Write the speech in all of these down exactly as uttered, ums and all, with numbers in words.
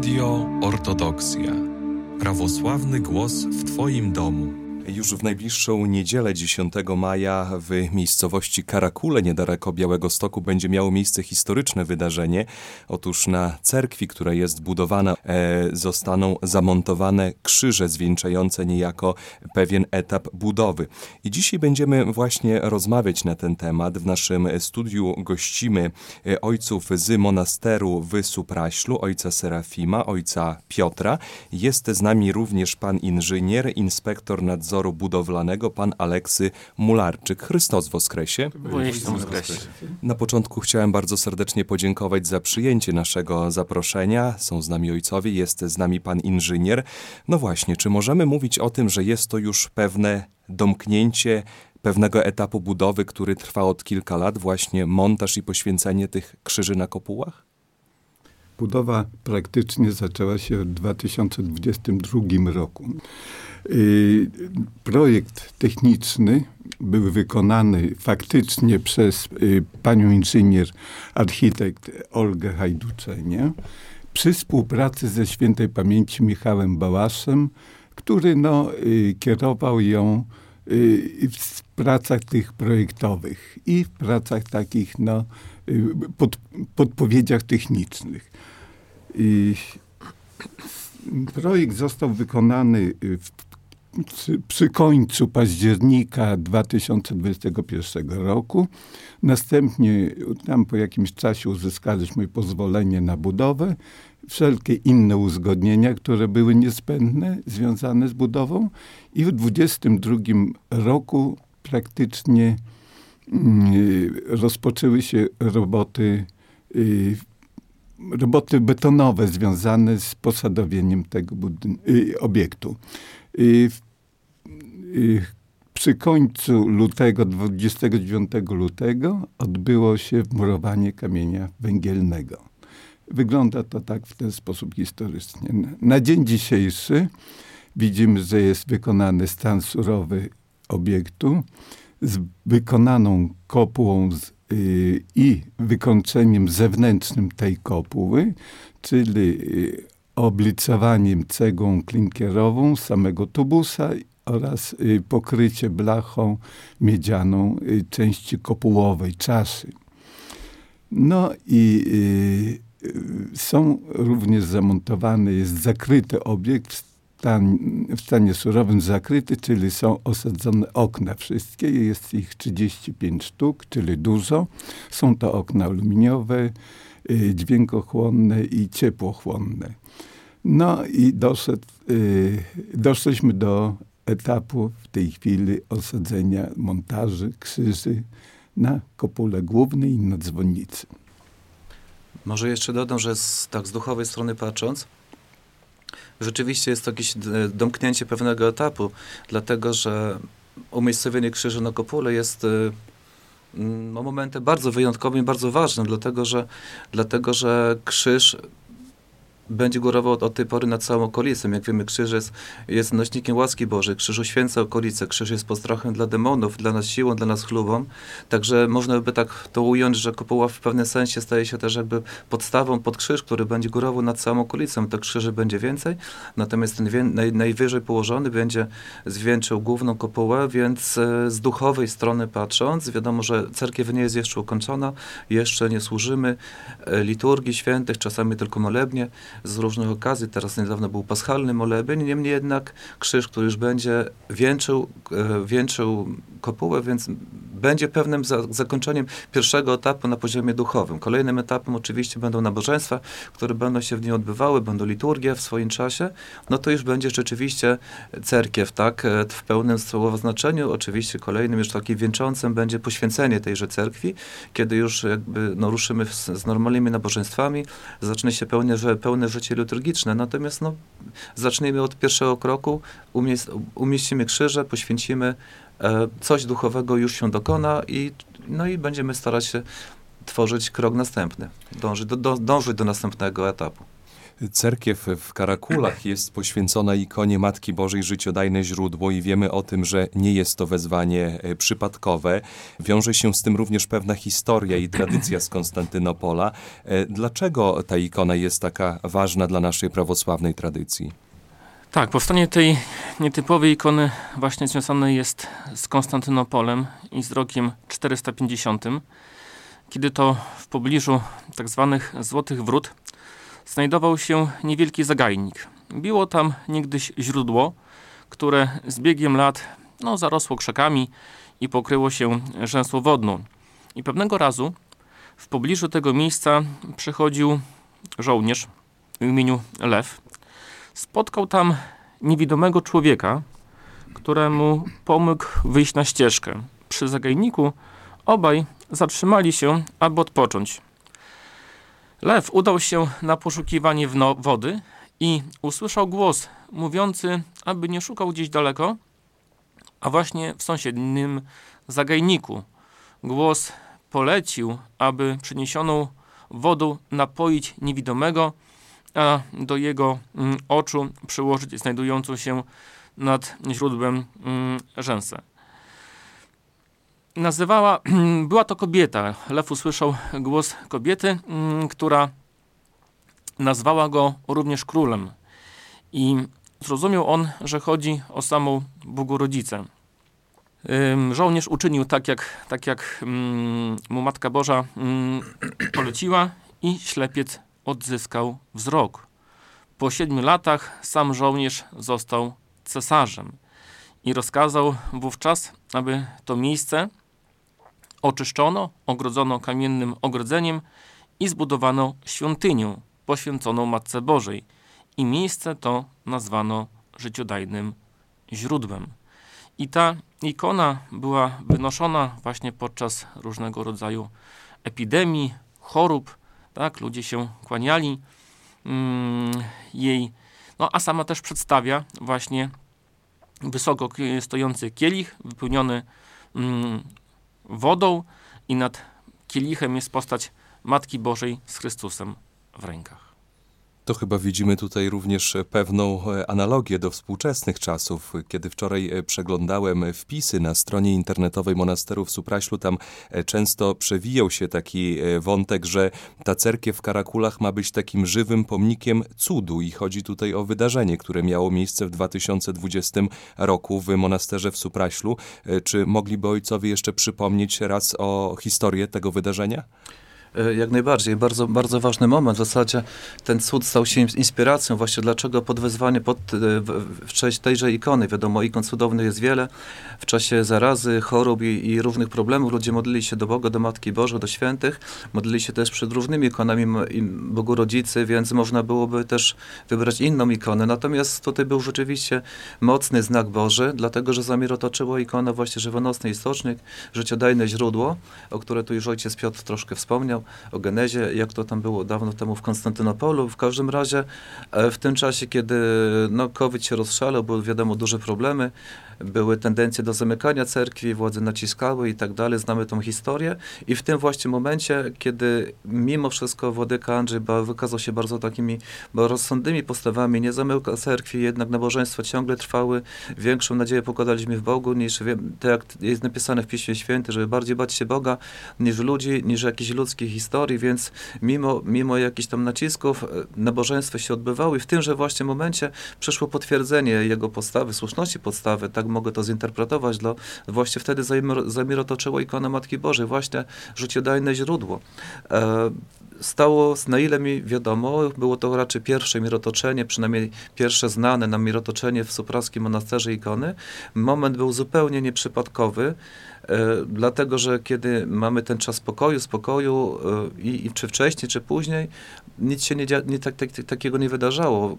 Radio Ortodoksja. Prawosławny głos w Twoim domu. Już w najbliższą niedzielę dziesiątego maja w miejscowości Karakule, niedaleko Białegostoku, będzie miało miejsce historyczne wydarzenie. Otóż na cerkwi, która jest budowana, e, zostaną zamontowane krzyże zwieńczające niejako pewien etap budowy. I dzisiaj będziemy właśnie rozmawiać na ten temat. W naszym studiu gościmy ojców z monasteru w Supraślu, ojca Serafima, ojca Piotra. Jest z nami również pan inżynier, inspektor nadzoru budowlanego, pan Aleksy Mularczyk. Chrystus woskresie. woskresie. Na początku chciałem bardzo serdecznie podziękować za przyjęcie naszego zaproszenia. Są z nami ojcowie, jest z nami pan inżynier. No właśnie, czy możemy mówić o tym, że jest to już pewne domknięcie pewnego etapu budowy, który trwa od kilka lat, właśnie montaż i poświęcenie tych krzyży na kopułach? Budowa praktycznie zaczęła się w dwa tysiące dwudziestym drugim roku. Projekt techniczny był wykonany faktycznie przez panią inżynier, architekt Olgę Hajduczenię przy współpracy ze świętej pamięci Michałem Bałaszem, który no, kierował ją w pracach tych projektowych i w pracach takich no, pod, podpowiedziach technicznych. I projekt został wykonany w, przy, przy końcu października dwa tysiące dwudziestego pierwszego roku. Następnie tam po jakimś czasie uzyskaliśmy pozwolenie na budowę. Wszelkie inne uzgodnienia, które były niezbędne, związane z budową. I w dwudziestym drugim roku praktycznie y, rozpoczęły się roboty y, roboty betonowe związane z posadowieniem tego budyn- y, obiektu. Y, y, przy końcu lutego, dwudziestego dziewiątego lutego odbyło się wmurowanie kamienia węgielnego. Wygląda to tak w ten sposób historycznie. Na dzień dzisiejszy widzimy, że jest wykonany stan surowy obiektu z wykonaną kopułą z, yy, i wykończeniem zewnętrznym tej kopuły, czyli yy, oblicowaniem cegłą klinkierową samego tubusa oraz yy, pokrycie blachą miedzianą yy, części kopułowej, czaszy. No i yy, są również zamontowane, jest zakryty obiekt w, stan, w stanie surowym zakryty, czyli są osadzone okna wszystkie. Jest ich trzydzieści pięć sztuk, czyli dużo. Są to okna aluminiowe, y, dźwiękochłonne i ciepłochłonne. No i doszedł, y, doszliśmy do etapu w tej chwili osadzenia montaży krzyży na kopule głównej i na dzwonnicy. Może jeszcze dodam, że z, tak z duchowej strony patrząc, rzeczywiście jest to jakieś domknięcie pewnego etapu, dlatego że umiejscowienie krzyża na kopule jest no, momentem bardzo wyjątkowym i bardzo ważnym, dlatego że, dlatego, że krzyż będzie górował od, od tej pory nad całą okolicą. Jak wiemy, krzyż jest, jest nośnikiem łaski Bożej, krzyż uświęca okolicę, krzyż jest postrachem dla demonów, dla nas siłą, dla nas chlubą. Także można by tak to ująć, że kopuła w pewnym sensie staje się też jakby podstawą pod krzyż, który będzie górował nad całą okolicą. To krzyży będzie więcej, natomiast ten wie, naj, najwyżej położony będzie zwieńczył główną kopułę, więc e, z duchowej strony patrząc, wiadomo, że cerkiew nie jest jeszcze ukończona, jeszcze nie służymy e, liturgii świętych, czasami tylko molebnie, z różnych okazji. Teraz niedawno był paschalny molebeń, niemniej jednak krzyż, który już będzie wieńczył, e, wieńczył kopułę, więc będzie pewnym za, zakończeniem pierwszego etapu na poziomie duchowym. Kolejnym etapem oczywiście będą nabożeństwa, które będą się w niej odbywały, będą liturgie w swoim czasie. No to już będzie rzeczywiście cerkiew, tak, w pełnym słowa znaczeniu. Oczywiście kolejnym już takim wieńczącym będzie poświęcenie tejże cerkwi, kiedy już jakby no, ruszymy z, z normalnymi nabożeństwami, zacznie się pełne, że, pełne życie liturgiczne. Natomiast no, zacznijmy od pierwszego kroku, umieść, umieścimy krzyże, poświęcimy e, coś duchowego już się dokona i, no i będziemy starać się tworzyć krok następny, dążyć do, do, dążyć do następnego etapu. Cerkiew w Karakulach jest poświęcona ikonie Matki Bożej Życiodajne Źródło i wiemy o tym, że nie jest to wezwanie przypadkowe. Wiąże się z tym również pewna historia i tradycja z Konstantynopola. Dlaczego ta ikona jest taka ważna dla naszej prawosławnej tradycji? Tak, powstanie tej nietypowej ikony właśnie związane jest z Konstantynopolem i z rokiem czterysta pięćdziesiątym, kiedy to w pobliżu tak zwanych Złotych Wrót znajdował się niewielki zagajnik. Było tam niegdyś źródło, które z biegiem lat no, zarosło krzakami i pokryło się rzęsą wodną. I pewnego razu w pobliżu tego miejsca przychodził żołnierz o imieniu Lew. Spotkał tam niewidomego człowieka, któremu pomógł wyjść na ścieżkę. Przy zagajniku obaj zatrzymali się, aby odpocząć. Lew udał się na poszukiwanie wody i usłyszał głos mówiący, aby nie szukał gdzieś daleko, a właśnie w sąsiednim zagajniku. Głos polecił, aby przyniesioną wodą napoić niewidomego, a do jego mm, oczu przyłożyć znajdującą się nad źródłem mm, rzęsę. Nazywała, była to kobieta. Lew usłyszał głos kobiety, mm, która nazwała go również królem. I zrozumiał on, że chodzi o samą Bogorodzicę. Ym, żołnierz uczynił tak, jak, tak jak ym, mu Matka Boża ym, poleciła i ślepiec odzyskał wzrok. Po siedmiu latach sam żołnierz został cesarzem i rozkazał wówczas, aby to miejsce oczyszczono, ogrodzono kamiennym ogrodzeniem i zbudowano świątynię poświęconą Matce Bożej. I miejsce to nazwano życiodajnym źródłem. I ta ikona była wynoszona właśnie podczas różnego rodzaju epidemii, chorób. Tak, ludzie się kłaniali mm, jej, no a sama też przedstawia właśnie wysoko stojący kielich wypełniony mm, wodą i nad kielichem jest postać Matki Bożej z Chrystusem w rękach. To chyba widzimy tutaj również pewną analogię do współczesnych czasów. Kiedy wczoraj przeglądałem wpisy na stronie internetowej monasteru w Supraślu, tam często przewijał się taki wątek, że ta cerkiew w Karakulach ma być takim żywym pomnikiem cudu i chodzi tutaj o wydarzenie, które miało miejsce w dwa tysiące dwudziestym roku w monasterze w Supraślu. Czy mogliby ojcowie jeszcze przypomnieć raz o historię tego wydarzenia? Jak najbardziej. Bardzo, bardzo ważny moment. W zasadzie ten cud stał się inspiracją właśnie, dlaczego podwezwanie pod, w, w cześć tejże ikony. Wiadomo, ikon cudownych jest wiele. W czasie zarazy, chorób i, i różnych problemów ludzie modlili się do Boga, do Matki Bożej, do świętych. Modlili się też przed różnymi ikonami Bogu Rodzicy, więc można byłoby też wybrać inną ikonę. Natomiast tutaj był rzeczywiście mocny znak Boży, dlatego, że zamiar otoczyła ikona właśnie żywonosny istocznik, życiodajne źródło, o które tu już ojciec Piotr troszkę wspomniał, o genezie, jak to tam było dawno temu w Konstantynopolu. W każdym razie w tym czasie, kiedy no, COVID się rozszalał, były wiadomo duże problemy, były tendencje do zamykania cerkwi, władze naciskały i tak dalej, znamy tą historię i w tym właśnie momencie, kiedy mimo wszystko włodyka Andrzej wykazał się bardzo takimi rozsądnymi postawami, nie zamykał cerkwi, jednak nabożeństwa ciągle trwały, większą nadzieję pokładaliśmy w Bogu, niż tak jak jest napisane w Piśmie Świętym, żeby bardziej bać się Boga niż ludzi, niż jakichś ludzkich historii, więc mimo, mimo jakichś tam nacisków nabożeństwa się odbywały i w tymże właśnie momencie przyszło potwierdzenie jego postawy, słuszności podstawy, tak mogę to zinterpretować, dla, właśnie wtedy zamiar otoczyło ikona Matki Bożej, właśnie życiodajne źródło. E, stało, na ile mi wiadomo, było to raczej pierwsze mirotoczenie, przynajmniej pierwsze znane nam mirotoczenie w Supraskim Monasterze ikony. Moment był zupełnie nieprzypadkowy, e, dlatego, że kiedy mamy ten czas pokoju, spokoju e, i, i czy wcześniej, czy później, nic się nie, nie tak, tak, takiego nie wydarzało.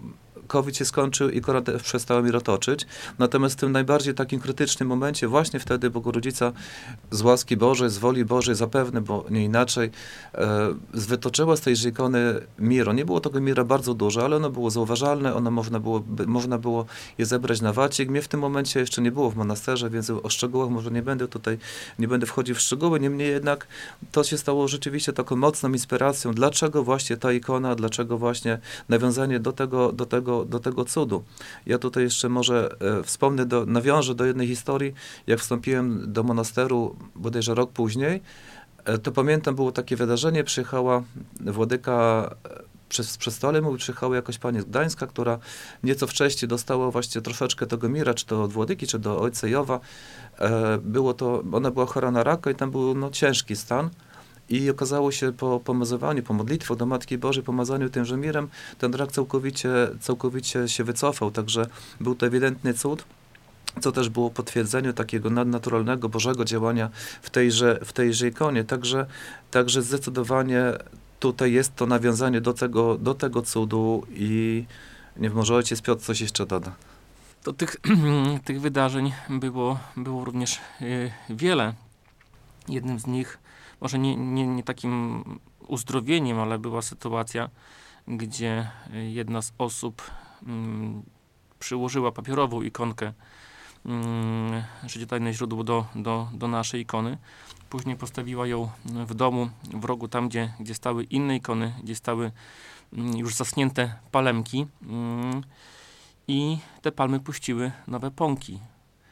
COVID się skończył i korona przestała mi rotoczyć. Natomiast w tym najbardziej takim krytycznym momencie, właśnie wtedy Bogorodzica z łaski Bożej, z woli Bożej zapewne, bo nie inaczej, e, wytoczyła z tejże ikony miro. Nie było tego mira bardzo dużo, ale ono było zauważalne, ono można było, można było je zebrać na wacik. Mnie w tym momencie jeszcze nie było w monasterze, więc o szczegółach może nie będę tutaj, nie będę wchodził w szczegóły. Niemniej jednak to się stało rzeczywiście taką mocną inspiracją. Dlaczego właśnie ta ikona, dlaczego właśnie nawiązanie do tego, do tego, do tego cudu. Ja tutaj jeszcze może e, wspomnę, do, nawiążę do jednej historii. Jak wstąpiłem do monasteru bodajże rok później, e, to pamiętam, było takie wydarzenie, przyjechała władyka przez, przez stole, mówi, przyjechała jakaś pani z Gdańska, która nieco wcześniej dostała właśnie troszeczkę tego mira, czy to od władyki, czy do ojca Jowa. E, było to, ona była chora na raka i tam był no, ciężki stan. I okazało się po pomazywaniu, po modlitwie do Matki Bożej, pomazaniu tymże mirem, ten rak całkowicie, całkowicie się wycofał. Także był to ewidentny cud, co też było potwierdzenie takiego nadnaturalnego, Bożego działania w tejże, w tejże ikonie. Także, także zdecydowanie tutaj jest to nawiązanie do tego, do tego cudu i nie wiem, może ojciec Piotr coś jeszcze doda. To tych, tych wydarzeń było, było również y, wiele. Jednym z nich, może nie, nie, nie takim uzdrowieniem, ale była sytuacja, gdzie jedna z osób mm, przyłożyła papierową ikonkę mm, Życiotajne źródło do, do, do naszej ikony. Później postawiła ją w domu, w rogu, tam gdzie, gdzie stały inne ikony, gdzie stały mm, już zaschnięte palemki mm, i te palmy puściły nowe pąki.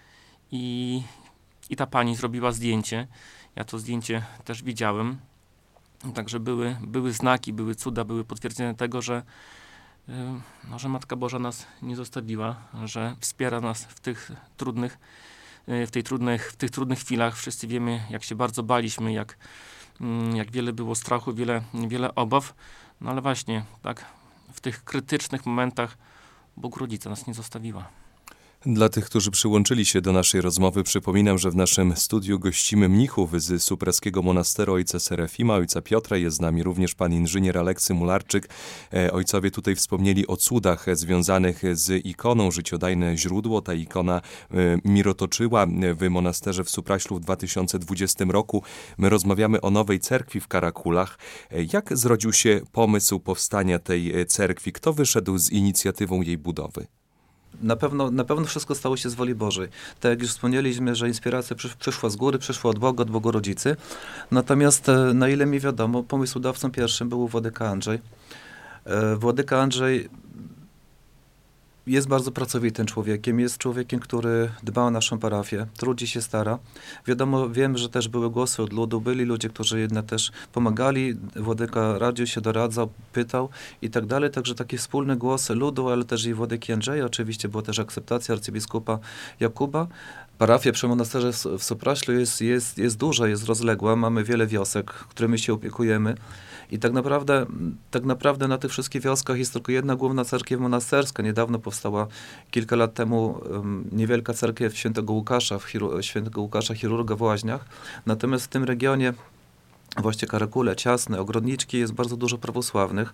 I, i ta pani zrobiła zdjęcie. Ja to zdjęcie też widziałem. Także były, były znaki, były cuda, były potwierdzenia tego, że, yy, no, że Matka Boża nas nie zostawiła, że wspiera nas w tych trudnych, yy, w, tej trudnych, w tych trudnych chwilach. Wszyscy wiemy, jak się bardzo baliśmy, jak, yy, jak wiele było strachu, wiele, wiele obaw. No ale właśnie, tak, w tych krytycznych momentach Bogorodzica nas nie zostawiła. Dla tych, którzy przyłączyli się do naszej rozmowy, przypominam, że w naszym studiu gościmy mnichów z Supraskiego Monasteru ojca Serafima, ojca Piotra. Jest z nami również pan inżynier Aleksy Mularczyk. Ojcowie tutaj wspomnieli o cudach związanych z ikoną Życiodajne źródło. Ta ikona mirotoczyła w monasterze w Supraślu w dwa tysiące dwudziestym roku. My rozmawiamy o nowej cerkwi w Karakulach. Jak zrodził się pomysł powstania tej cerkwi? Kto wyszedł z inicjatywą jej budowy? Na pewno, na pewno wszystko stało się z woli Bożej. Tak jak już wspomnieliśmy, że inspiracja przysz, przyszła z góry, przyszła od Boga, od Bogorodzicy. Natomiast na ile mi wiadomo, pomysłodawcą pierwszym był władyka Andrzej. Władyka Andrzej jest bardzo pracowitym człowiekiem, jest człowiekiem, który dba o naszą parafię, trudzi się, stara. Wiadomo, wiem, że też były głosy od ludu, byli ludzie, którzy jednak też pomagali, władyka radził się, doradzał, pytał i tak dalej, także taki wspólny głos ludu, ale też i władyki Andrzeja, oczywiście była też akceptacja arcybiskupa Jakuba. Parafia przy monasterze w Supraślu jest, jest, jest duża, jest rozległa, mamy wiele wiosek, którymi się opiekujemy. I tak naprawdę, tak naprawdę na tych wszystkich wioskach jest tylko jedna główna cerkiew monasterska. Niedawno powstała, kilka lat temu, um, niewielka cerkiew świętego Łukasza, w Chiru, świętego Łukasza Chirurga w Łaźniach. Natomiast w tym regionie, właśnie Karakule, Ciasne, Ogrodniczki, jest bardzo dużo prawosławnych.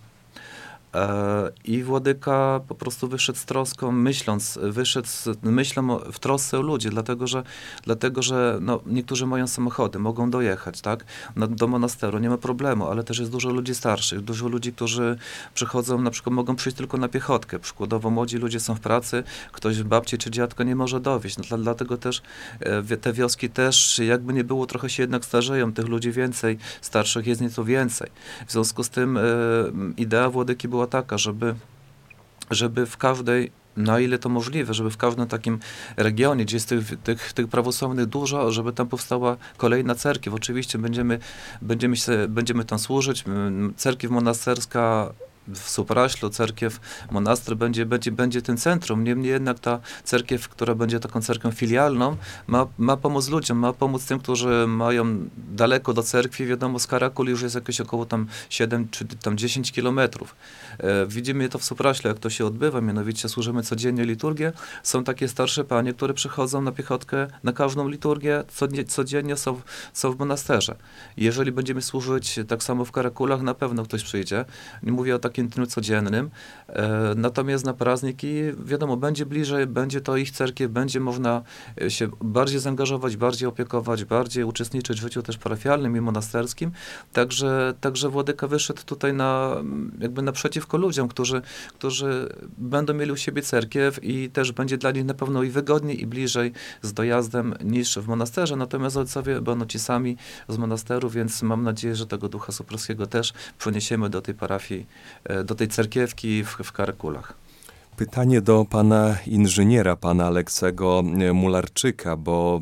I władyka po prostu wyszedł z troską, myśląc, wyszedł z myślą w trosce o ludzi, dlatego że, dlatego, że no, niektórzy mają samochody, mogą dojechać, tak, no, do monasteru, nie ma problemu, ale też jest dużo ludzi starszych, dużo ludzi, którzy przychodzą, na przykład mogą przyjść tylko na piechotkę, przykładowo młodzi ludzie są w pracy, ktoś babci czy dziadka nie może dowieźć, no, dlatego też e, te wioski też, jakby nie było, trochę się jednak starzeją, tych ludzi więcej, starszych jest nieco więcej. W związku z tym e, idea władyki była taka, żeby, żeby w każdej, na ile to możliwe, żeby w każdym takim regionie, gdzie jest tych, tych, tych prawosławnych dużo, żeby tam powstała kolejna cerkiew. Oczywiście będziemy, będziemy, się, będziemy tam służyć. Cerkiew monasterska w Supraślu, cerkiew, monaster będzie, będzie, będzie tym centrum. Niemniej jednak ta cerkiew, która będzie taką cerkwią filialną, ma, ma pomóc ludziom, ma pomóc tym, którzy mają daleko do cerkwi. Wiadomo, z Karakul już jest jakieś około tam siedem czy tam dziesięć kilometrów. E, widzimy to w Supraślu, jak to się odbywa, mianowicie służymy codziennie liturgię. Są takie starsze panie, które przychodzą na piechotkę na każdą liturgię, codziennie są, są w monasterze. Jeżeli będziemy służyć tak samo w Karakulach, na pewno ktoś przyjdzie. Nie mówię o tak takim dniu codziennym. Natomiast na prazniki, wiadomo, będzie bliżej, będzie to ich cerkiew, będzie można się bardziej zaangażować, bardziej opiekować, bardziej uczestniczyć w życiu też parafialnym i monasterskim. Także, także Władyka wyszedł tutaj na, jakby naprzeciwko ludziom, którzy, którzy będą mieli u siebie cerkiew i też będzie dla nich na pewno i wygodniej, i bliżej z dojazdem niż w monasterze. Natomiast ojcowie będą ci sami z monasteru, więc mam nadzieję, że tego Ducha Soprowskiego też przeniesiemy do tej parafii, do tej cerkiewki w, w Karakulach. Pytanie do pana inżyniera, pana Aleksego Mularczyka, bo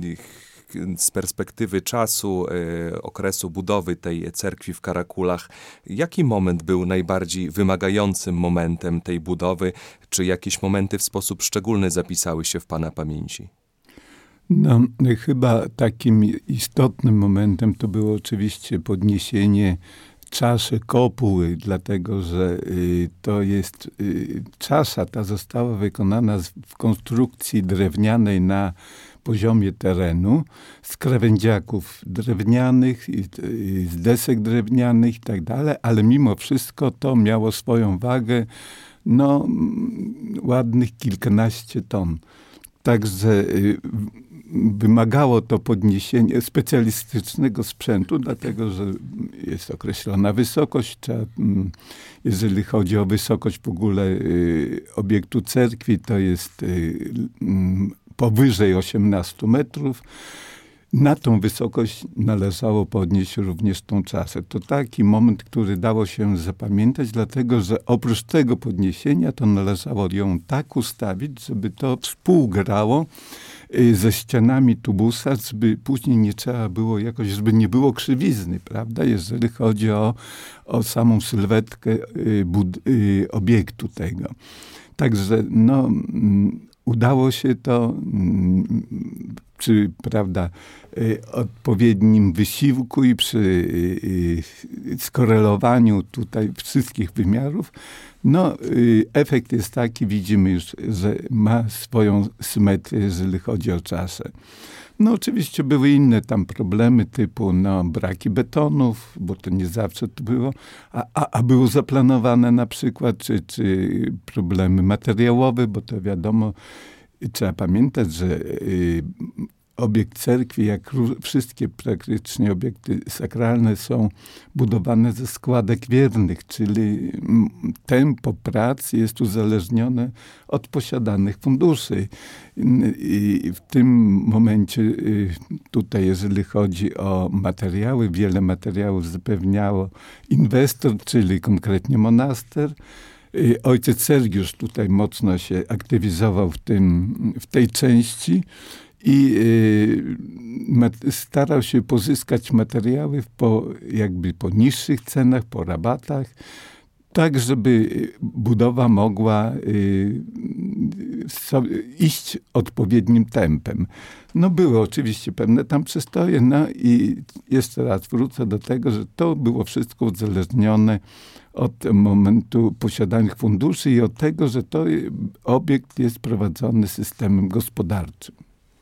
z perspektywy czasu, e, okresu budowy tej cerkwi w Karakulach, jaki moment był najbardziej wymagającym momentem tej budowy? Czy jakieś momenty w sposób szczególny zapisały się w pana pamięci? No, chyba takim istotnym momentem to było oczywiście podniesienie czaszy kopuły, dlatego że y, to jest y, czasza ta została wykonana z, w konstrukcji drewnianej na poziomie terenu, z krawędziaków drewnianych, y, y, z desek drewnianych i tak dalej, ale mimo wszystko to miało swoją wagę, no, ładnych kilkanaście ton. Także y, wymagało to podniesienia specjalistycznego sprzętu, dlatego że jest określona wysokość. Trzeba, jeżeli chodzi o wysokość w ogóle y, obiektu cerkwi, to jest y, y, powyżej osiemnastu metrów. Na tą wysokość należało podnieść również tą czasę. To taki moment, który dało się zapamiętać, dlatego że oprócz tego podniesienia to należało ją tak ustawić, żeby to współgrało ze ścianami tubusa, żeby później nie trzeba było jakoś, żeby nie było krzywizny, prawda, jeżeli chodzi o, o samą sylwetkę y, bud- y, obiektu tego. Także no, udało się to przy, prawda, y, odpowiednim wysiłku i przy y, y, skorelowaniu tutaj wszystkich wymiarów. No, y, efekt jest taki, widzimy już, że ma swoją symetrię, jeżeli chodzi o czasę. No, oczywiście były inne tam problemy typu no, braki betonów, bo to nie zawsze to było, a, a, a było zaplanowane na przykład, czy, czy problemy materiałowe, bo to wiadomo, trzeba pamiętać, że y, obiekt cerkwi, jak wszystkie praktycznie obiekty sakralne, są budowane ze składek wiernych, czyli tempo pracy jest uzależnione od posiadanych funduszy. I w tym momencie tutaj, jeżeli chodzi o materiały, wiele materiałów zapewniało inwestor, czyli konkretnie monaster. Ojciec Sergiusz tutaj mocno się aktywizował w, tym, w tej części i y, mat, starał się pozyskać materiały po, jakby po niższych cenach, po rabatach, tak żeby budowa mogła y, so, iść odpowiednim tempem. No były oczywiście pewne tam przystoje, no i jeszcze raz wrócę do tego, że to było wszystko uzależnione od momentu posiadanych funduszy i od tego, że to obiekt jest prowadzony systemem gospodarczym.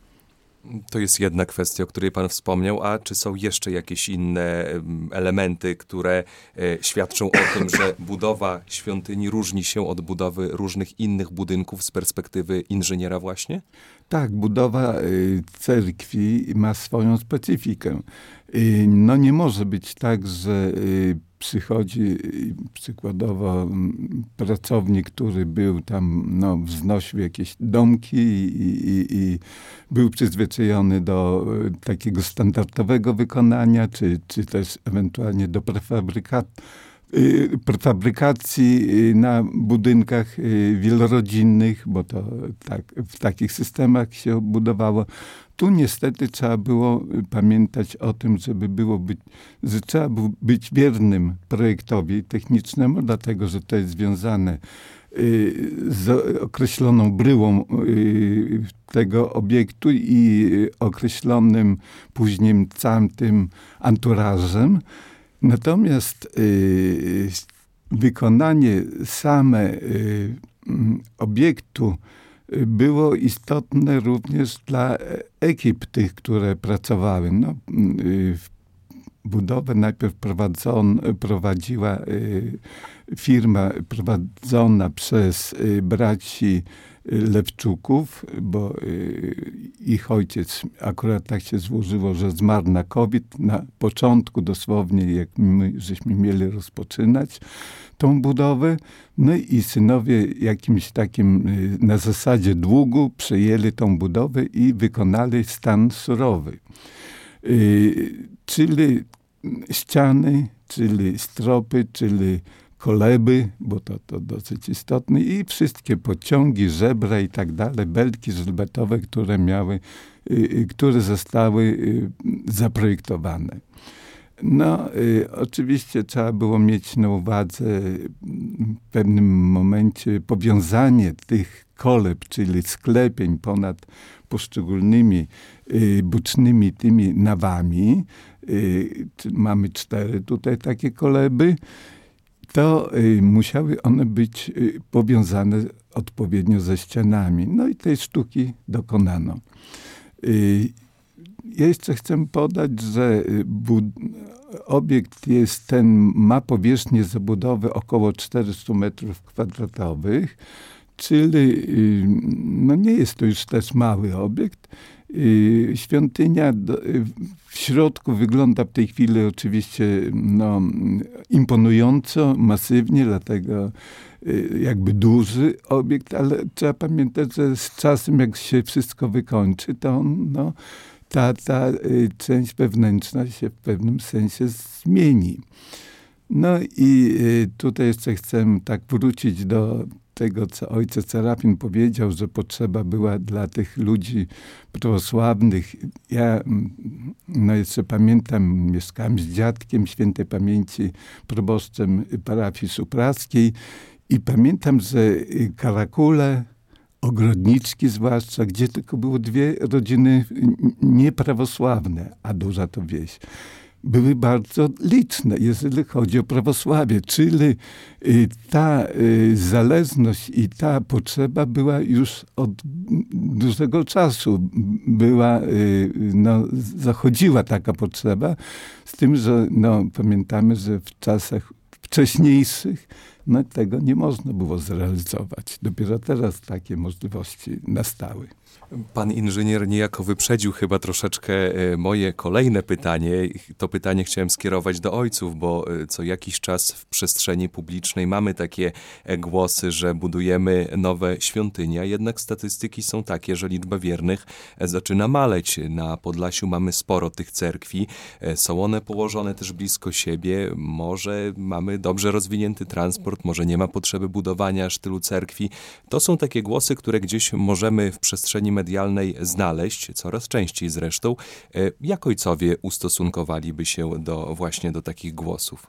To jest jedna kwestia, o której pan wspomniał, a czy są jeszcze jakieś inne elementy, które e, świadczą o tym, że budowa świątyni różni się od budowy różnych innych budynków z perspektywy inżyniera właśnie? Tak, budowa y, cerkwi ma swoją specyfikę. Y, no nie może być tak, że y, przychodzi y, przykładowo y, pracownik, który był tam, no, wznosił jakieś domki i, i, i był przyzwyczajony do y, takiego standardowego wykonania, czy, czy też ewentualnie do prefabrykat, y, prefabrykacji y, na budynkach y, wielorodzinnych, bo to tak, w takich systemach się budowało. Tu niestety trzeba było pamiętać o tym, żeby było być, że trzeba było być wiernym projektowi technicznemu, dlatego że to jest związane y, z określoną bryłą y, tego obiektu i określonym później całym tym anturażem. Natomiast y, wykonanie same y, obiektu było istotne również dla ekip tych, które pracowały. No, budowę najpierw prowadzon, prowadziła firma prowadzona przez braci Lewczuków, bo ich ojciec akurat tak się złożyło, że zmarł na COVID. Na początku dosłownie, jak my żeśmy mieli rozpoczynać tą budowę. No i synowie jakimś takim na zasadzie długu przejęli tą budowę i wykonali stan surowy. Czyli ściany, czyli stropy, czyli koleby, bo to, to dosyć istotne, i wszystkie pociągi, żebra i tak dalej, belki żelbetowe, które miały, y, które zostały y, zaprojektowane. No, y, oczywiście trzeba było mieć na uwadze w pewnym momencie powiązanie tych koleb, czyli sklepień ponad poszczególnymi y, bocznymi tymi nawami. Y, mamy cztery tutaj takie koleby. To y, musiały one być y, powiązane odpowiednio ze ścianami. No i tej sztuki dokonano. Y, ja jeszcze chcę podać, że y, bud- obiekt jest ten, ma powierzchnię zabudowy około czterysta metrów kwadratowych, czyli y, no nie jest to już też mały obiekt. Y, świątynia do, y, w środku wygląda w tej chwili oczywiście no, imponująco, masywnie, dlatego y, jakby duży obiekt, ale trzeba pamiętać, że z czasem, jak się wszystko wykończy, to on, no, ta, ta y, część wewnętrzna się w pewnym sensie zmieni. No i y, tutaj jeszcze chcę tak wrócić do tego, co ojciec Serafin powiedział, że potrzeba była dla tych ludzi prawosławnych. Ja no jeszcze pamiętam, mieszkałem z dziadkiem świętej pamięci, proboszczem parafii supraskiej, i pamiętam, że Karakule, Ogrodniczki zwłaszcza, gdzie tylko były dwie rodziny nieprawosławne, a duża to wieś, były bardzo liczne, jeżeli chodzi o prawosławie, czyli y, ta y, zależność i ta potrzeba była już od dużego czasu. Była, y, no, zachodziła taka potrzeba, z tym, że no, pamiętamy, że w czasach wcześniejszych no, tego nie można było zrealizować. Dopiero teraz takie możliwości nastały. Pan inżynier niejako wyprzedził chyba troszeczkę moje kolejne pytanie. To pytanie chciałem skierować do ojców, bo co jakiś czas w przestrzeni publicznej mamy takie głosy, że budujemy nowe świątynie, a jednak statystyki są takie, że liczba wiernych zaczyna maleć. Na Podlasiu mamy sporo tych cerkwi. Są one położone też blisko siebie. Może mamy dobrze rozwinięty transport, może nie ma potrzeby budowania aż tylu cerkwi. To są takie głosy, które gdzieś możemy w przestrzeni medialnej znaleźć, coraz częściej zresztą. Jak ojcowie ustosunkowaliby się do, właśnie do takich głosów?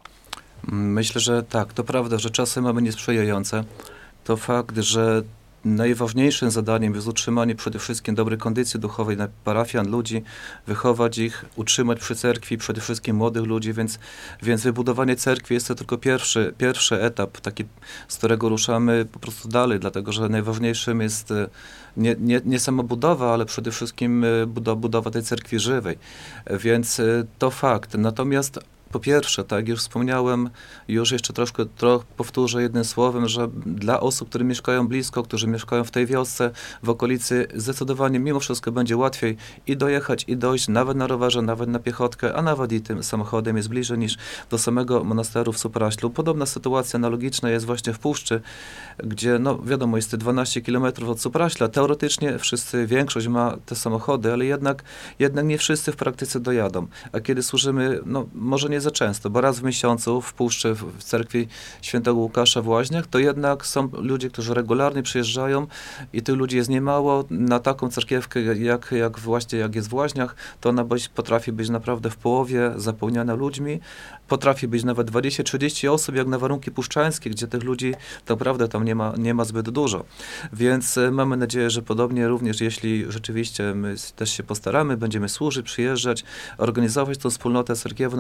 Myślę, że tak, to prawda, że czasy mamy niesprzyjające. To fakt, że najważniejszym zadaniem jest utrzymanie przede wszystkim dobrej kondycji duchowej parafian, ludzi, wychować ich, utrzymać przy cerkwi, przede wszystkim młodych ludzi, więc, więc wybudowanie cerkwi jest to tylko pierwszy, pierwszy etap, taki, z którego ruszamy po prostu dalej, dlatego że najważniejszym jest nie, nie, nie sama budowa, ale przede wszystkim budowa tej cerkwi żywej. Więc to fakt. Natomiast po pierwsze, tak jak już wspomniałem, już jeszcze troszkę trochę powtórzę jednym słowem, że dla osób, które mieszkają blisko, którzy mieszkają w tej wiosce, w okolicy, zdecydowanie mimo wszystko będzie łatwiej i dojechać, i dojść, nawet na rowerze, nawet na piechotkę, a nawet i tym samochodem jest bliżej niż do samego monasteru w Supraślu. Podobna sytuacja analogiczna jest właśnie w Puszczy, gdzie, no wiadomo, jest dwanaście kilometrów od Supraśla. Teoretycznie wszyscy, większość ma te samochody, ale jednak, jednak nie wszyscy w praktyce dojadą. A kiedy służymy, no może nie za często, bo raz w miesiącu w Puszczy, w cerkwi świętego Łukasza w Łaźniach, to jednak są ludzie, którzy regularnie przyjeżdżają i tych ludzi jest niemało. Na taką cerkiewkę, jak, jak właśnie jak jest w Łaźniach, to ona być, potrafi być naprawdę w połowie zapełniana ludźmi. Potrafi być nawet dwadzieścia trzydzieści osób, jak na warunki puszczańskie, gdzie tych ludzi naprawdę tam nie ma, nie ma zbyt dużo. Więc e, mamy nadzieję, że podobnie również, jeśli rzeczywiście my też się postaramy, będziemy służyć, przyjeżdżać, organizować tą wspólnotę cerkiewną, będzie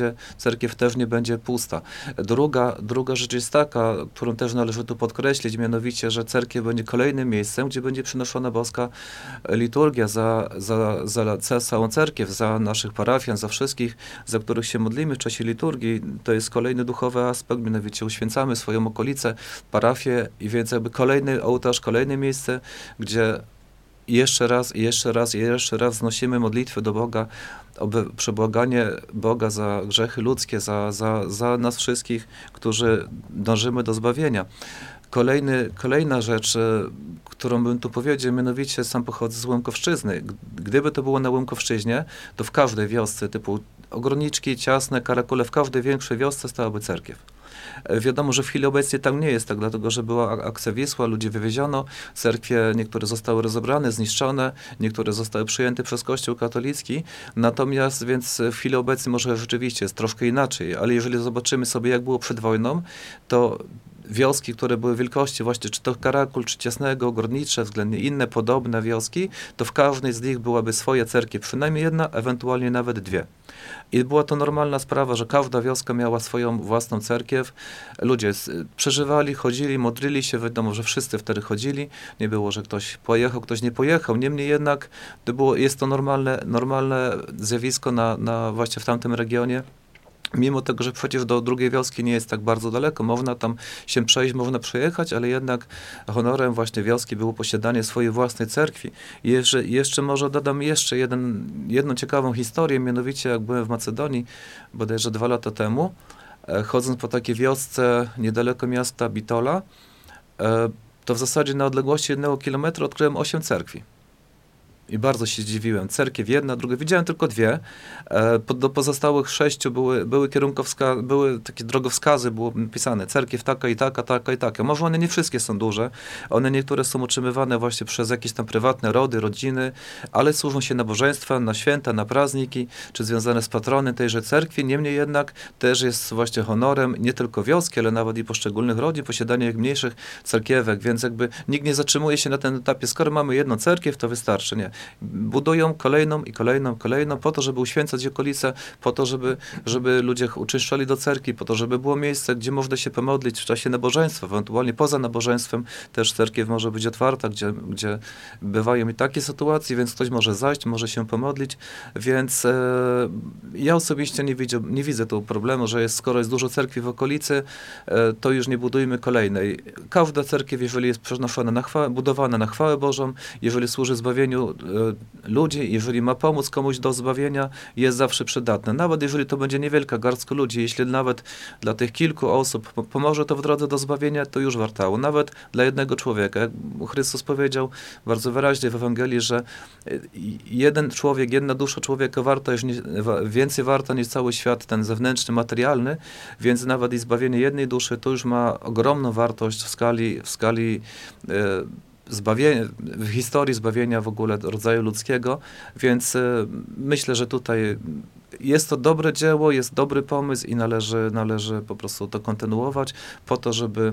będzie, cerkiew też nie będzie pusta. Druga, druga rzecz jest taka, którą też należy tu podkreślić, mianowicie, że cerkiew będzie kolejnym miejscem, gdzie będzie przynoszona boska liturgia za, za, za, za całą cerkiew, za naszych parafian, za wszystkich, za których się modlimy w czasie liturgii. To jest kolejny duchowy aspekt, mianowicie uświęcamy swoją okolicę, parafię i więc jakby kolejny ołtarz, kolejne miejsce, gdzie jeszcze raz, i jeszcze raz, i jeszcze raz wznosimy modlitwy do Boga, oby przebłaganie Boga za grzechy ludzkie, za, za, za nas wszystkich, którzy dążymy do zbawienia. Kolejny, kolejna rzecz, którą bym tu powiedział, mianowicie sam pochodzę z Łemkowszczyzny. Gdyby to było na Łemkowszczyźnie, to w każdej wiosce typu Ogrodniczki, Ciasne, Karakule, w każdej większej wiosce stałaby cerkiew. Wiadomo, że w chwili obecnej tam nie jest tak, dlatego że była akcja Wisła, ludzi wywieziono, cerkwie niektóre zostały rozebrane, zniszczone, niektóre zostały przyjęte przez Kościół katolicki, natomiast więc w chwili obecnej może rzeczywiście jest troszkę inaczej, ale jeżeli zobaczymy sobie, jak było przed wojną, to wioski, które były wielkości właśnie, czy to Karakul, czy Ciasnego, Ogrodnicze, względnie inne podobne wioski, to w każdej z nich byłaby swoja cerkiew, przynajmniej jedna, ewentualnie nawet dwie. I była to normalna sprawa, że każda wioska miała swoją własną cerkiew. Ludzie przeżywali, chodzili, modlili się, wiadomo, że wszyscy wtedy chodzili. Nie było, że ktoś pojechał, ktoś nie pojechał. Niemniej jednak to było, jest to normalne, normalne zjawisko na, na właśnie w tamtym regionie. Mimo tego, że przecież do drugiej wioski nie jest tak bardzo daleko, można tam się przejść, można przejechać, ale jednak honorem właśnie wioski było posiadanie swojej własnej cerkwi. I jeszcze, jeszcze może dodam jeszcze jeden, jedną ciekawą historię, mianowicie jak byłem w Macedonii, bodajże dwa lata temu, e, chodząc po takiej wiosce niedaleko miasta Bitola, e, to w zasadzie na odległości jednego kilometra odkryłem osiem cerkwi. I bardzo się zdziwiłem. Cerkiew jedna, druga. Widziałem tylko dwie. E, po, do pozostałych sześciu były, były kierunkowska, były takie drogowskazy, było napisane cerkiew taka i taka, taka i taka. Może one nie wszystkie są duże. One niektóre są utrzymywane właśnie przez jakieś tam prywatne rody, rodziny, ale służą się nabożeństwa, na święta, na prazniki, czy związane z patronem tejże cerkwi. Niemniej jednak też jest właśnie honorem nie tylko wioski, ale nawet i poszczególnych rodzin, posiadanie jak mniejszych cerkiewek, więc jakby nikt nie zatrzymuje się na tym etapie. Skoro mamy jedną cerkiew, to wystarczy. Nie. Budują kolejną i kolejną, kolejną po to, żeby uświęcać okolice, po to, żeby, żeby ludzie uczęszczali do cerkwi, po to, żeby było miejsce, gdzie można się pomodlić w czasie nabożeństwa, ewentualnie poza nabożeństwem też cerkiew może być otwarta, gdzie, gdzie bywają i takie sytuacje, więc ktoś może zajść, może się pomodlić, więc e, ja osobiście nie widzę, nie widzę tu problemu, że jest, skoro jest dużo cerkwi w okolicy, e, to już nie budujmy kolejnej. Każda cerkiew, jeżeli jest przenoszona na chwałę, budowana na chwałę Bożą, jeżeli służy zbawieniu ludzi, jeżeli ma pomóc komuś do zbawienia, jest zawsze przydatne. Nawet jeżeli to będzie niewielka garstka ludzi, jeśli nawet dla tych kilku osób pomoże to w drodze do zbawienia, to już wartało. Nawet dla jednego człowieka. Jak Chrystus powiedział bardzo wyraźnie w Ewangelii, że jeden człowiek, jedna dusza człowieka warta już nie, więcej warta niż cały świat ten zewnętrzny, materialny, więc nawet i zbawienie jednej duszy to już ma ogromną wartość w skali, w skali e, Zbawienie, w historii zbawienia w ogóle rodzaju ludzkiego, więc y, myślę, że tutaj jest to dobre dzieło, jest dobry pomysł i należy, należy po prostu to kontynuować po to, żeby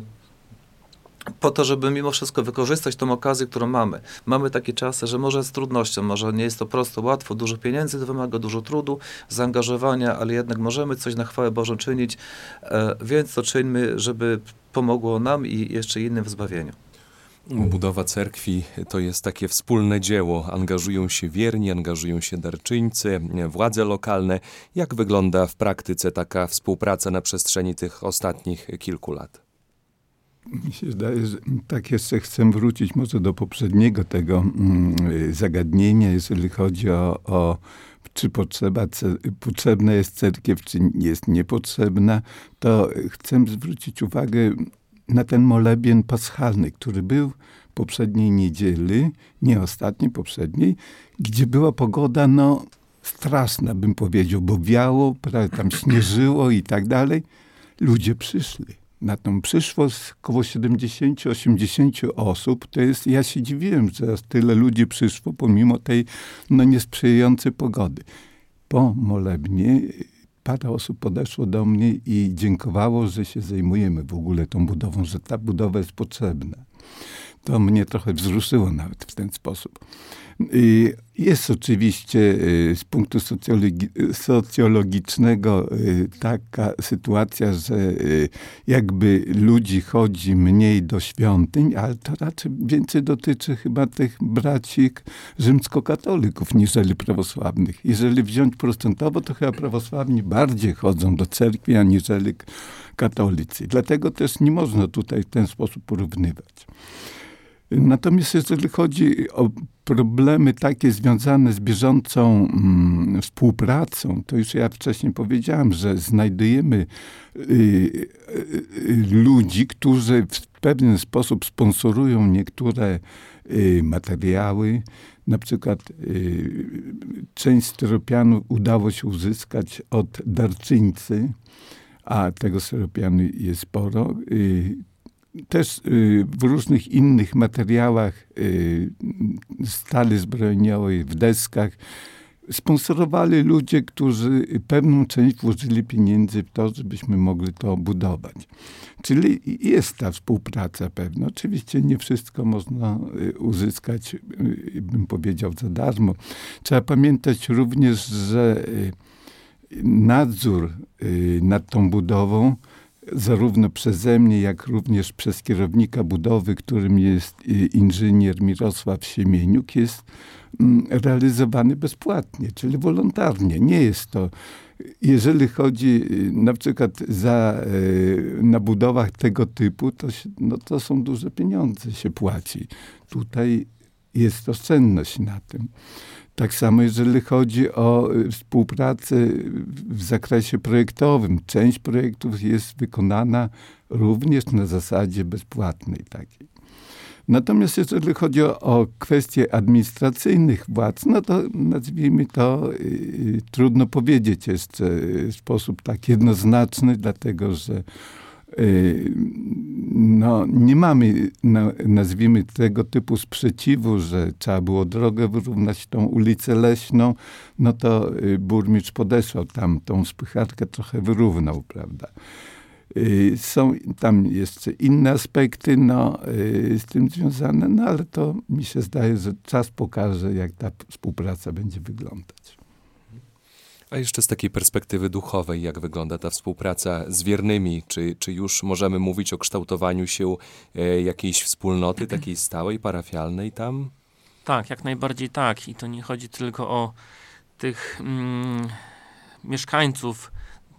po to, żeby mimo wszystko wykorzystać tą okazję, którą mamy. Mamy takie czasy, że może z trudnością, może nie jest to prosto, łatwo, dużo pieniędzy to wymaga, dużo trudu, zaangażowania, ale jednak możemy coś na chwałę Bożą czynić, e, więc to czyńmy, żeby pomogło nam i jeszcze innym w zbawieniu. Budowa cerkwi to jest takie wspólne dzieło. Angażują się wierni, angażują się darczyńcy, władze lokalne. Jak wygląda w praktyce taka współpraca na przestrzeni tych ostatnich kilku lat? Mi się zdaje, że tak jeszcze chcę wrócić może do poprzedniego tego mm, zagadnienia, jeżeli chodzi o, o czy potrzeba, potrzebna jest cerkiew, czy jest niepotrzebna, to chcę zwrócić uwagę na ten molebien paschalny, który był poprzedniej niedzieli, nie ostatniej, poprzedniej, gdzie była pogoda, no, straszna, bym powiedział, bo wiało, prawie tam śnieżyło i tak dalej. Ludzie przyszli. Na tą przyszło około siedemdziesiąt osiemdziesiąt osób. To jest, ja się dziwiłem, że tyle ludzi przyszło, pomimo tej, no, niesprzyjającej pogody. Po molebnie parę osób podeszło do mnie i dziękowało, że się zajmujemy w ogóle tą budową, że ta budowa jest potrzebna. To mnie trochę wzruszyło nawet w ten sposób. Jest oczywiście z punktu socjologi- socjologicznego taka sytuacja, że jakby ludzi chodzi mniej do świątyń, ale to raczej więcej dotyczy chyba tych braci rzymskokatolików niżeli prawosławnych. Jeżeli wziąć procentowo, to chyba prawosławni bardziej chodzą do cerkwi, aniżeli katolicy. Dlatego też nie można tutaj w ten sposób porównywać. Natomiast jeżeli chodzi o problemy takie związane z bieżącą mm, współpracą, to już ja wcześniej powiedziałem, że znajdujemy y, y, ludzi, którzy w pewien sposób sponsorują niektóre y, materiały. Na przykład y, część styropianu udało się uzyskać od darczyńcy, a tego styropianu jest sporo. Y, Też w różnych innych materiałach, stali zbrojeniowej, w deskach, sponsorowali ludzie, którzy pewną część włożyli pieniędzy w to, żebyśmy mogli to budować. Czyli jest ta współpraca pewna. Oczywiście nie wszystko można uzyskać, bym powiedział, za darmo. Trzeba pamiętać również, że nadzór nad tą budową zarówno przeze mnie, jak również przez kierownika budowy, którym jest inżynier Mirosław Siemieniuk, jest realizowany bezpłatnie, czyli wolontarnie. Nie jest to, jeżeli chodzi na przykład za, na budowach tego typu, to, się, no to są duże pieniądze, się płaci. Tutaj jest oszczędność na tym. Tak samo jeżeli chodzi o współpracę w zakresie projektowym. Część projektów jest wykonana również na zasadzie bezpłatnej takiej. Natomiast jeżeli chodzi o, o kwestie administracyjnych władz, no to nazwijmy to, y, trudno powiedzieć jeszcze w sposób tak jednoznaczny, dlatego że no, nie mamy, no, nazwijmy tego typu sprzeciwu, że trzeba było drogę wyrównać, tą ulicę Leśną, no to burmistrz podesłał tam tą spycharkę, trochę wyrównał, prawda. Są tam jeszcze inne aspekty, no, z tym związane, no ale to mi się zdaje, że czas pokaże, jak ta współpraca będzie wyglądać. A jeszcze z takiej perspektywy duchowej, jak wygląda ta współpraca z wiernymi? Czy, czy już możemy mówić o kształtowaniu się e, jakiejś wspólnoty, takiej stałej, parafialnej tam? Tak, jak najbardziej tak. I to nie chodzi tylko o tych mm, mieszkańców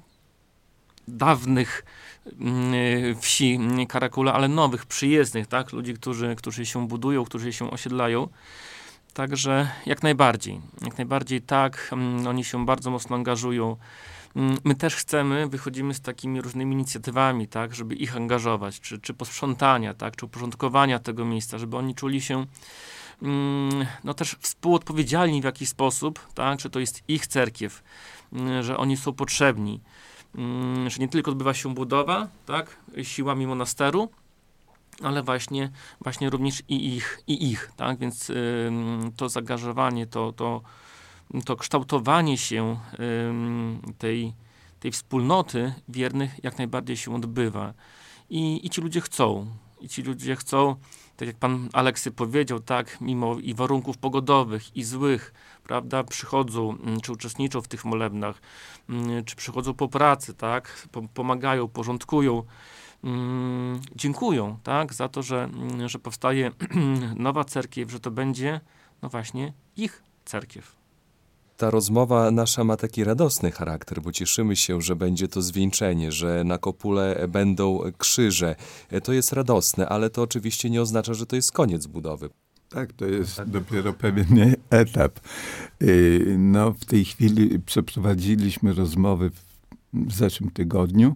dawnych mm, wsi Karakula, ale nowych, przyjezdnych, tak? Ludzi, którzy, którzy się budują, którzy się osiedlają. Także jak najbardziej, jak najbardziej tak, um, oni się bardzo mocno angażują. Um, my też chcemy, wychodzimy z takimi różnymi inicjatywami, tak, żeby ich angażować, czy, czy posprzątania, tak, czy uporządkowania tego miejsca, żeby oni czuli się um, no też współodpowiedzialni w jakiś sposób, tak, że to jest ich cerkiew, um, że oni są potrzebni, um, że nie tylko odbywa się budowa, tak, siłami monasteru, ale właśnie, właśnie również i ich, i ich, tak? Więc y, to zaangażowanie, to, to, to kształtowanie się y, tej, tej wspólnoty wiernych jak najbardziej się odbywa. I, i ci ludzie chcą. I ci ludzie chcą, tak jak pan Aleksy powiedział, tak, mimo i warunków pogodowych, i złych, prawda, przychodzą, czy uczestniczą w tych molebnach, czy przychodzą po pracy, tak, pomagają, porządkują, Mm, dziękują, tak, za to, że, że powstaje nowa cerkiew, że to będzie, no właśnie, ich cerkiew. Ta rozmowa nasza ma taki radosny charakter, bo cieszymy się, że będzie to zwieńczenie, że na kopule będą krzyże. To jest radosne, ale to oczywiście nie oznacza, że to jest koniec budowy. Tak, to jest tak. Dopiero pewien etap. No, w tej chwili przeprowadziliśmy rozmowy w zeszłym tygodniu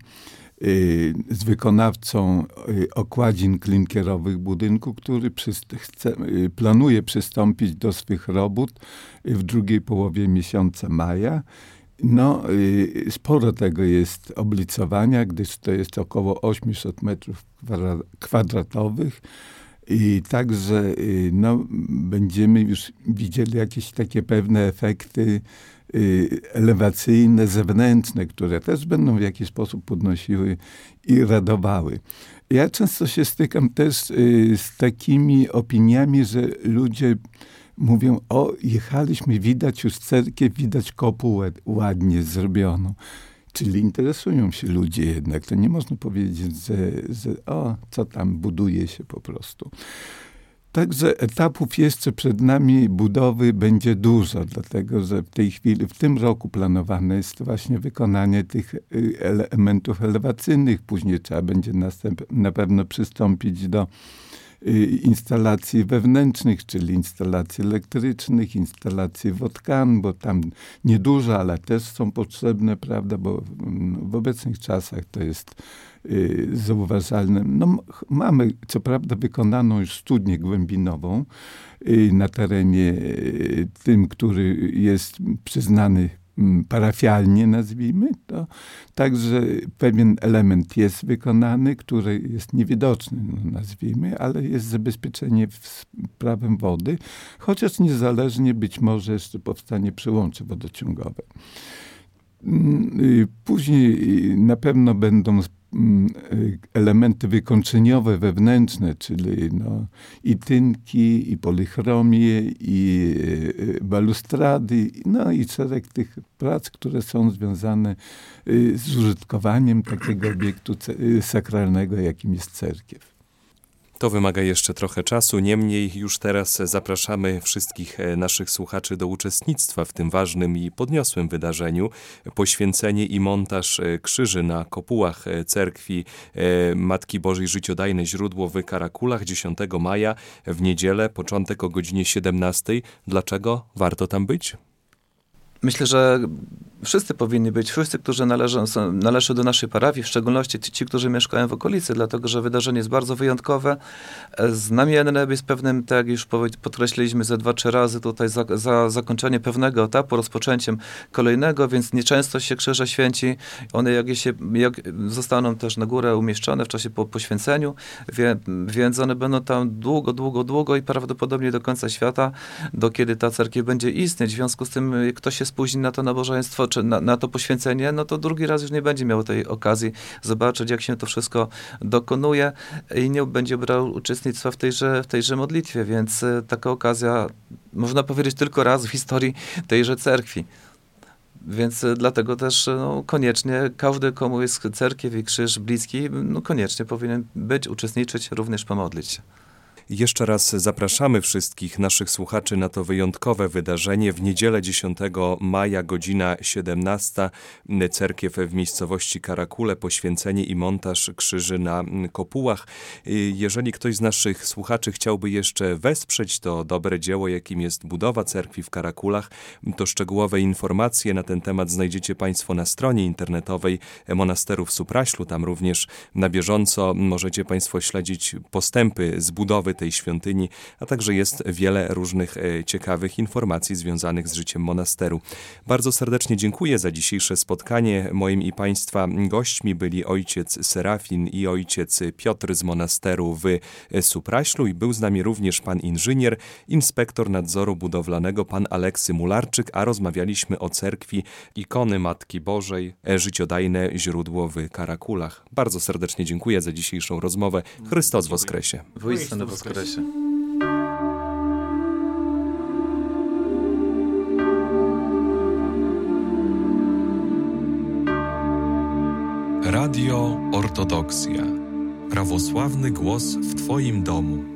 z wykonawcą okładzin klinkierowych budynku, który przyst- chce, planuje przystąpić do swych robót w drugiej połowie miesiąca maja. No, sporo tego jest oblicowania, gdyż to jest około osiemset metrów kwadratowych. I także no, będziemy już widzieli jakieś takie pewne efekty elewacyjne, zewnętrzne, które też będą w jakiś sposób podnosiły i radowały. Ja często się stykam też z takimi opiniami, że ludzie mówią, o, jechaliśmy, widać już cerkiew, widać kopułę ładnie zrobioną. Czyli interesują się ludzie jednak. To nie można powiedzieć, że, że o, co tam buduje się po prostu. Także etapów jeszcze przed nami budowy będzie dużo, dlatego że w tej chwili, w tym roku planowane jest właśnie wykonanie tych elementów elewacyjnych. Później trzeba będzie następ, na pewno przystąpić do instalacji wewnętrznych, czyli instalacji elektrycznych, instalacji wodkan, bo tam nieduże, ale też są potrzebne, prawda, bo w obecnych czasach to jest y, zauważalne. No, mamy co prawda wykonaną już studnię głębinową y, na terenie y, tym, który jest przyznany parafialnie, nazwijmy to. Także pewien element jest wykonany, który jest niewidoczny, no nazwijmy, ale jest zabezpieczenie z prawem wody, chociaż niezależnie być może jeszcze powstanie przełącze wodociągowe. Później na pewno będą elementy wykończeniowe, wewnętrzne, czyli no, i tynki, i polichromie, i balustrady, no i szereg tych prac, które są związane z użytkowaniem takiego obiektu sakralnego, jakim jest cerkiew. To wymaga jeszcze trochę czasu, niemniej już teraz zapraszamy wszystkich naszych słuchaczy do uczestnictwa w tym ważnym i podniosłym wydarzeniu. Poświęcenie i montaż krzyży na kopułach cerkwi Matki Bożej Życiodajne Źródło w Karakulach dziesiątego maja w niedzielę, początek o godzinie siedemnastej. Dlaczego warto tam być? Myślę, że wszyscy powinni być, wszyscy, którzy należą, są, należą do naszej parafii, w szczególności ci, którzy mieszkają w okolicy, dlatego że wydarzenie jest bardzo wyjątkowe, znamienne, jest pewnym, tak jak już podkreśliliśmy ze dwa, trzy razy tutaj, za, za zakończenie pewnego etapu, rozpoczęciem kolejnego, więc nieczęsto się krzyże święci. One jak się, jak zostaną też na górę umieszczone w czasie po poświęceniu, wie, więc one będą tam długo, długo, długo i prawdopodobnie do końca świata, do kiedy ta cerkiew będzie istnieć. W związku z tym, jak ktoś się spóźni na to nabożeństwo, czy na, na to poświęcenie, no to drugi raz już nie będzie miał tej okazji zobaczyć, jak się to wszystko dokonuje i nie będzie brał uczestnictwa w tejże, w tejże modlitwie, więc taka okazja, można powiedzieć, tylko raz w historii tejże cerkwi. Więc dlatego też no, koniecznie każdy, komu jest cerkiew i krzyż bliski, no, koniecznie powinien być, uczestniczyć, również pomodlić się. Jeszcze raz zapraszamy wszystkich naszych słuchaczy na to wyjątkowe wydarzenie. W niedzielę dziesiątego maja, godzina siedemnasta, cerkiew w miejscowości Karakule, poświęcenie i montaż krzyży na kopułach. Jeżeli ktoś z naszych słuchaczy chciałby jeszcze wesprzeć to dobre dzieło, jakim jest budowa cerkwi w Karakulach, to szczegółowe informacje na ten temat znajdziecie Państwo na stronie internetowej Monasteru w Supraślu. Tam również na bieżąco możecie Państwo śledzić postępy z budowy tej świątyni, a także jest wiele różnych e, ciekawych informacji związanych z życiem monasteru. Bardzo serdecznie dziękuję za dzisiejsze spotkanie. Moim i Państwa gośćmi byli ojciec Serafin i ojciec Piotr z monasteru w Supraślu i był z nami również pan inżynier, inspektor nadzoru budowlanego pan Aleksy Mularczyk, a rozmawialiśmy o cerkwi ikony Matki Bożej Życiodajne Źródło w Karakulach. Bardzo serdecznie dziękuję za dzisiejszą rozmowę. Chrystus woskresie. Woistinu woskresie. Radio Ortodoksja. Prawosławny głos w Twoim domu.